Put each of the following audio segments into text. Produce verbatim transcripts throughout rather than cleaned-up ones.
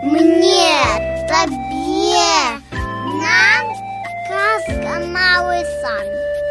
Мне, тебе, нам казка «Малый сан».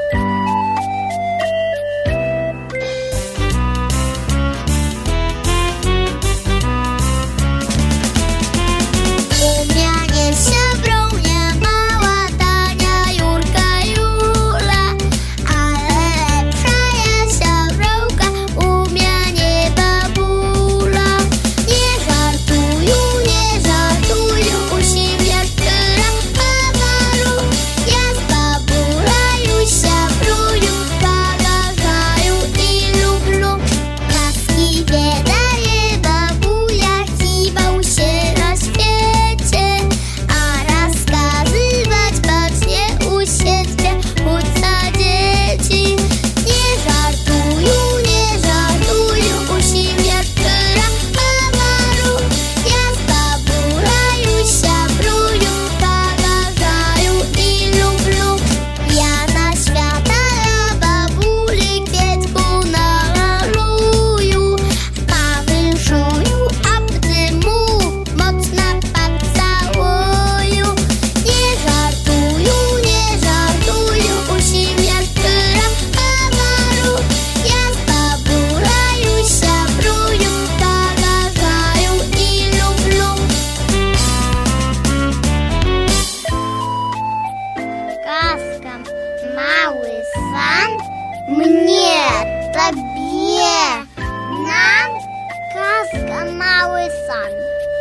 «Малый сан». Мне, тебе, нам казка «Малый сан».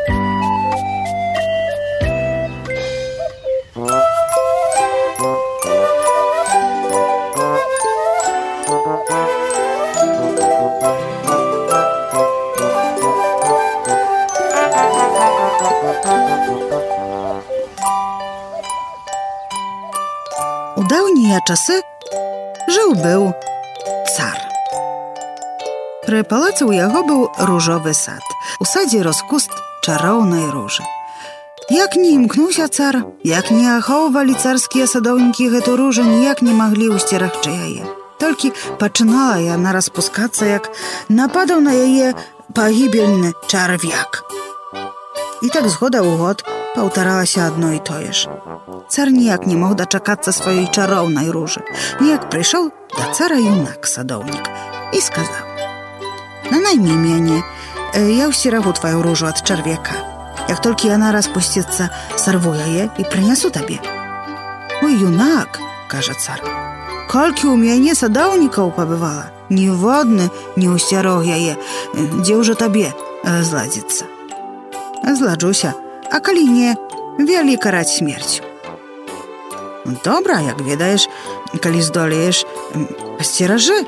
У даўнія часы жыў-быў цар. Пры палацы ў яго быў ружовы сад. У садзе рос куст чароўнай ружы. Як не імкнуўся цар, як не ахоўвалі царскія садоўнікі гэту ружу, ніяк не маглі ўсцерагчы яе. Толькі пачынала яна распускацца, як нападаў на яе пагібельны чарвяк. І так з года ў год паўтаралася адно і тое ж. Цар ніяк не мог дачакацца сваёй чароўнай ружы. Ніяк прыйшоў да цара юнак садоўнік і сказаў: «Нанаймі мяне, я ўсцерагу тваю ружу ад чарвяка. Як толькі яна распусціцца, сарву яе і прынясу табе». «Ой, юнак, — кажа цар, — колькі ў мяне садоўнікаў пабывала, ніводны не ўсцярог яе, дзе ўжо табе зладзіцца». «Зладжуся, а калі не, вялі караць смерцю». «Добра, як ведаеш, калі здолееш, пасцеражы».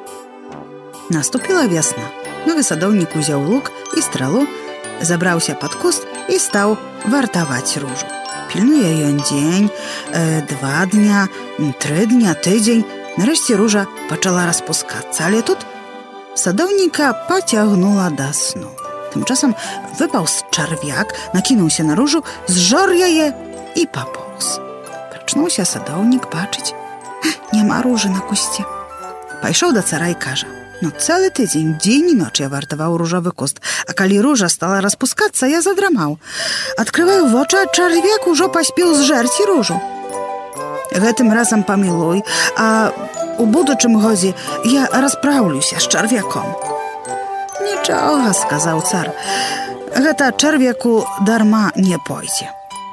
Наступіла вясна. Новы садоўнік узяў лук і стралу, забраўся пад куст і стаў вартаваць ружу. Пільнуе ён дзень, э, два дня, тры дня, тыдзень. Нарэшце ружа пачала распускацца, але тут садоўніка пацягнула да сну. Тым часам выпаўз чарвяк, накінуўся на ружу, зжор яе і папоўз. Прачнуўся садоўнік, бачыць, няма ружы на кусце. Пайшоў да цара і кажа: «Ну, цэлы тыдзень, дзень і ноч я вартаваў ружовы куст, а калі ружа стала распускацца, я задрамаў. Адкрываю вочы, а чарвяк ужо паспеў зжэрці ружу. Гэтым разам памілуй, а у будучым годзе я распраўлюся з чарвяком». «Нічога, — сказаў цар, — гэта чарвяку дарма не пойдзе».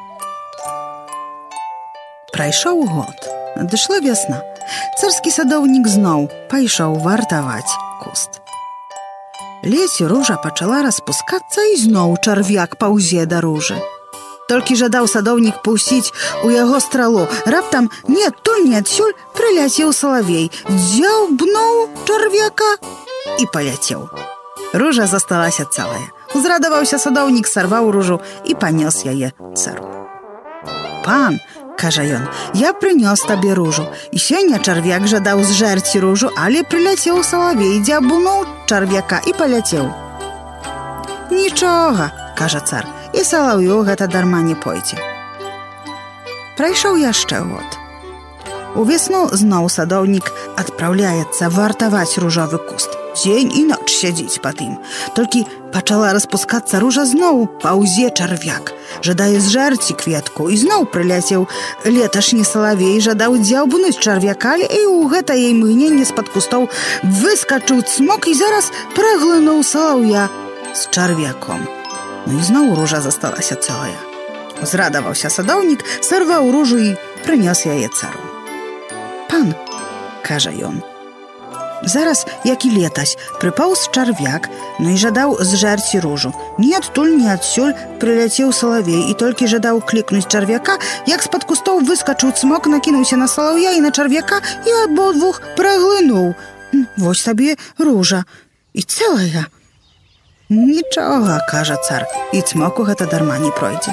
Прайшоў год. Надышла вясна. Царскі садоўнік зноў пайшоў вартаваць куст. Ледзь ружа пачала распускацца, і зноў чарвяк паўзе да ружы. Толькі жадаў садоўнік пусціць у яго стралу. Раптам не адтуль, не адсюль прыляцеў салавей, дзяўбнуў чарвяка і паляцеў. Ружа засталася цэлая. Узрадаваўся садоўнік, сарваў ружу і панёс яе цару. «Пан, — кажа ён, — я прынёс табе ружу, і сёння чарвяк жадаў зжэрці ружу, але прыляцеў салавей, дзяўбнуў чарвяка і паляцеў». «Нічога, — кажа цар, — і салаўю гэта дарма не пойдзе». Прайшоў яшчэ год. У весну зноў садоўнік адпраўляецца вартаваць ружовы куст. Дзень і ноч сядзіць пад ім. Толькі пачала распускацца ружа, зноў паўзе чарвяк. Жадае зжэрці кветку, і зноў прыляцеў леташні салавей, жадаў дзяўбнуць чарвяка, і ў гэтае імгненне з-пад кустоў выскачыў цмок і зараз праглынуў салаўя з чарвяком. Ну і зноў ружа засталася цэлая. Узрадаваўся садоўнік, сарваў ружу і прынёс яе цару. «Пан», – кажа ён, – зараз, як і летась, прыпаўз чарвяк, ну і жадаў зжэрці ружу. Ні адтуль, ні адсюль прыляцеў салавей, і толькі жадаў клікнуць чарвяка, як з-пад кустоў выскачыў цмок, накінуўся на салаўя і на чарвяка і абодвух праглынуў. Вось табе ружа. І цэлая. «Нічога», – кажа цар, – «і цмоку гэта дарма не пройдзе».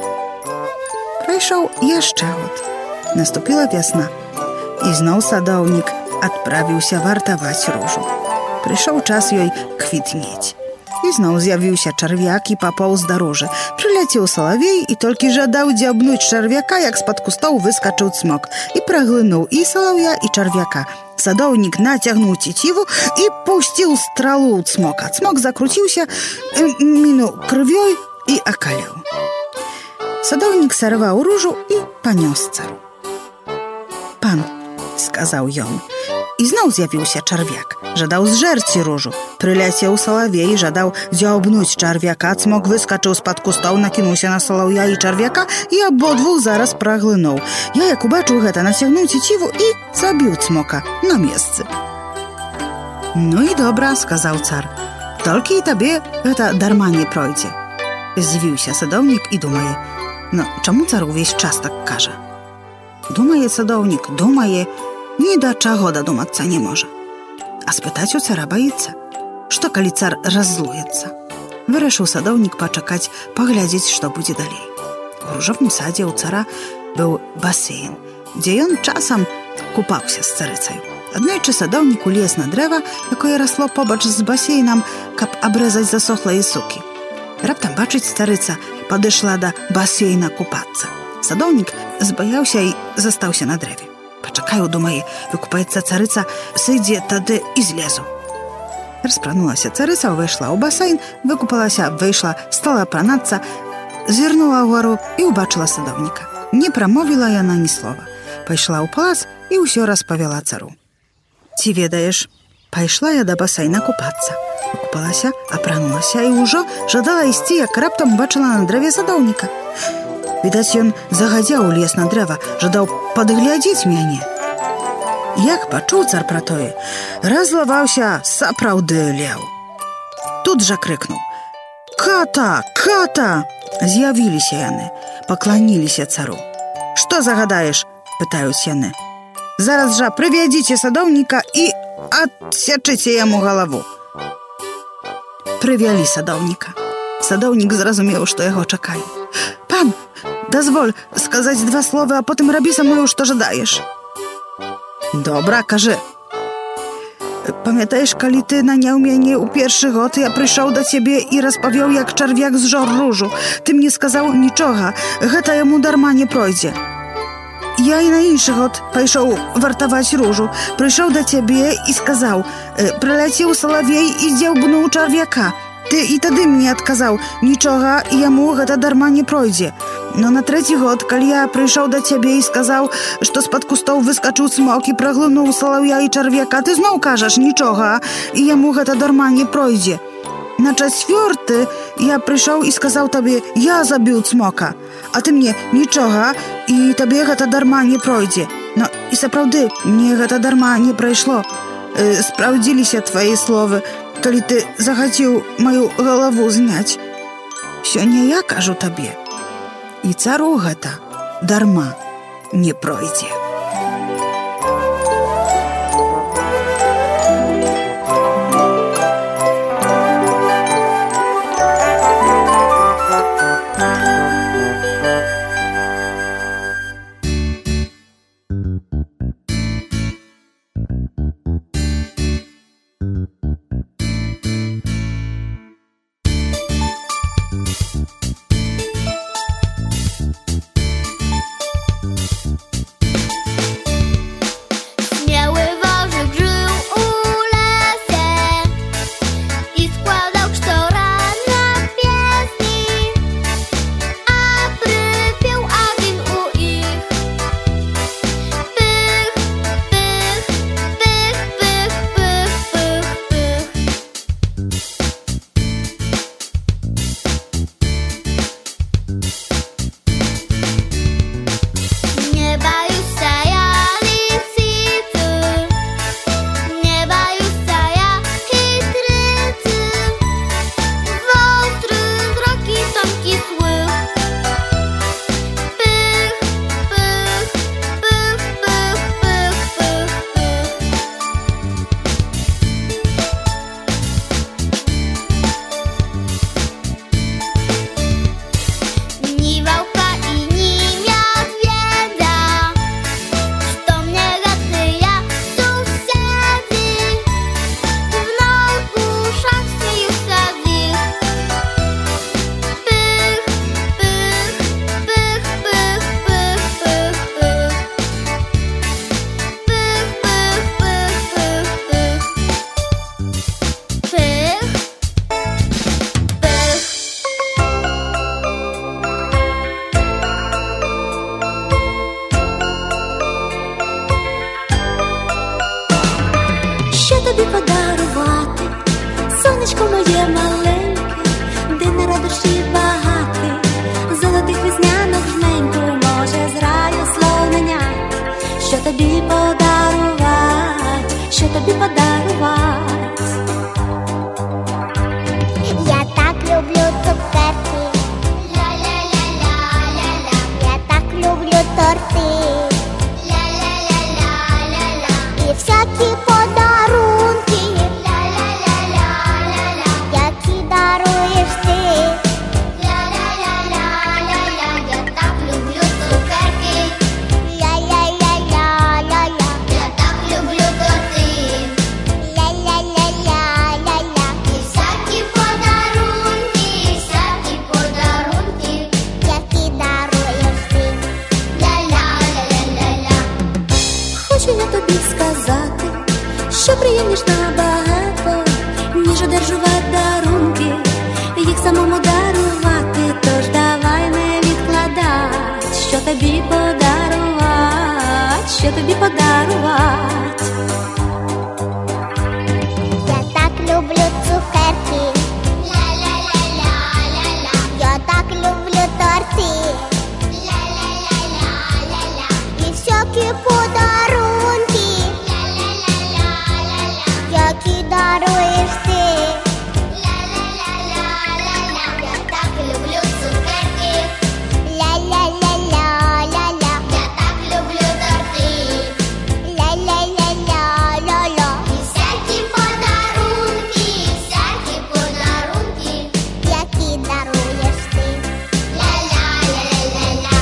Прайшоў яшчэ год. Наступіла вясна. І зноў садоўнік адправіўся вартаваць ружу. Прыйшоў час ёй квітнець. І зноў з'явіўся чарвяк і папоўз да ружы. Прыляцеў салавей і толькі жадаў дзябнуць чарвяка, як з-пад кустоў выскачыў цмок і праглынуў і салаўя, і чарвяка. Садоўнік нацягнуў цеціву і пусціў стралу ў цмока. Цмок закруціўся, мінуў крывёй і акалеў. Садоўнік сарваў ружу і панёс цару. «Пан», – сказаў ён, і зноў з'явіўся чарвяк. Жадаў зжэрці ружу. Прыляцеў салавей, жадаў дзяўбнуць чарвяка, цмок выскачыў з-пад кустоў, накінуўся на салаўя і чарвяка і абодвух зараз праглынуў. Я, як убачыў гэта, нацягнуў цеціву і забіў цмока на месцы. «Ну і добра», – сказаў цар, – «толькі і табе гэта дарма не пройдзе». Здзівіўся садоўнік і думае: «Ну, чаму цар увесь час так кажа?» Думае садоўнік, думае, ні да чаго дадумацца не можа. А спытаць у цара баіцца. Што, калі цар раззлуецца? Вырашыў садоўнік пачакаць, паглядзець, што будзе далей. У ружовым садзе ў цара быў басейн, дзе ён часам купаўся з царыцай. Аднойчы садоўнік улез на дрэва, якое расло побач з басейнам, каб абрэзаць засохлыя сукі. Раптам бачыць, царыца падышла да басейна купацца. Садоўнік збаяўся і застаўся на дрэве. Пачакаю, думае, выкупаецца царыца, сыдзе тады і злезу. Распранулася царыца, увайшла ў басейн, выкупалася, выйшла, стала апранацца, зірнула ўгару і ўбачыла садоўніка. Не прамовіла яна ні слова. Пайшла ў палац і ўсё распавяла цару. «Ці ведаеш, пайшла я да басейна купацца. Выкупалася, апранулася і ўжо жадала ісці, як раптам бачыла на дрэве садоўніка. Відаць, ён загадзя ўлез на дрэва, жадаў падглядзець мяне. Як пачуў цар пра тое, разлаваўся, сапраўды леў. Тут жа крыкнуў: «Ката! Ката!» З'явіліся яны, пакланіліся цару. «Што загадаеш?» – пытаюць яны. «Зараз жа прывядзіце садоўніка і адсячыце яму галаву». Прывялі садоўніка. Садоўнік зразумеў, што яго чакае. «Пан, дазволь сказаць два словы, а потым рабі са мною, што жадаеш». «Добра, кажы». «Памятаеш, калі ты наняў мяне ў першы год, я прыйшоў да цябе і распавёў, як чарвяк зжор ружу. Ты мне сказаў: нічога, гэта яму дарма не пройдзе. Я і на іншы год пайшоў вартаваць ружу, прыйшоў да цябе і сказаў: прыляцеў салавей і дзяўбнуў чарвяка. Ты і тады мне адказаў: нічога, яму гэта дарма не пройдзе. Но на трэці год, калі я прыйшоў да цябе і сказаў, што з-пад кустоў выскачыў цмок і праглынуў салаўя і чарвяка, ты зноў кажаш: нічога, і яму гэта дарма не пройдзе. На чацвёрты я прыйшоў і сказаў табе: я забіў цмока, а ты мне: нічога, і табе гэта дарма не пройдзе. Но і сапраўды, мне гэта дарма не прайшло. Э, спраўдзіліся твае словы, калі ты захацеў маю галаву зняць. Сёння я кажу табе, і цару гэта дарма не пройдзе». що тобі подарувати. Я так люблю цукерки. Ля-ля-ля-ля-ля-ля. Я так люблю торти. Ля-ля-ля-ля-ля-ля. І всякі подарунки. Ля-ля-ля-ля-ля-ля. Які даруєш ти. Ля-ля-ля-ля-ля-ля. Я так люблю цукерки. Ля-ля-ля-ля-ля-ля. Я так люблю торти. Ля-ля-ля-ля-ля-ля. І всякі подарунки, всякі подарунки, які даруєш ти. Ля-ля-ля-ля-ля-ля.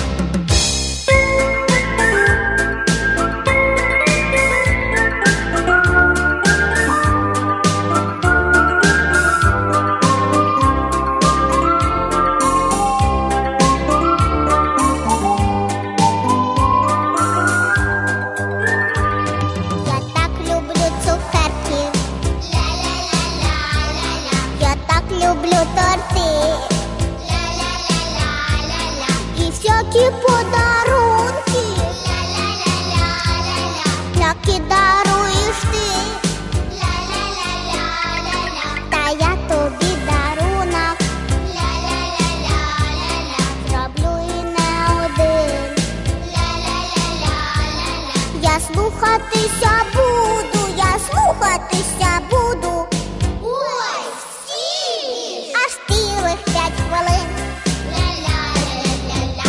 Я так люблю цукерки. Ля-ля-ля-ля-ля-ля. Я так люблю торти. Ля-ля-ля-ля-ля-ля. І всякі подарунки. Ля-ля-ля-ля-ля-ля. Які даруєш ти. Ля-ля-ля-ля-ля-ля. Та я тобі дарунок. Ля-ля-ля-ля-ля-ля. Зроблю і не один. Ля-ля-ля-ля-ля-ля. Я слухатися буду, я слухатися буду. Ой, стіль! Аж цілих п'ять хвилин. Ля-ля-ля-ля-ля-ля.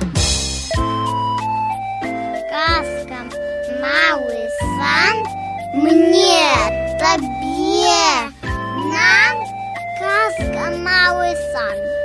Казка «Малий сан» мне, тобі, нам казка «Малий сан».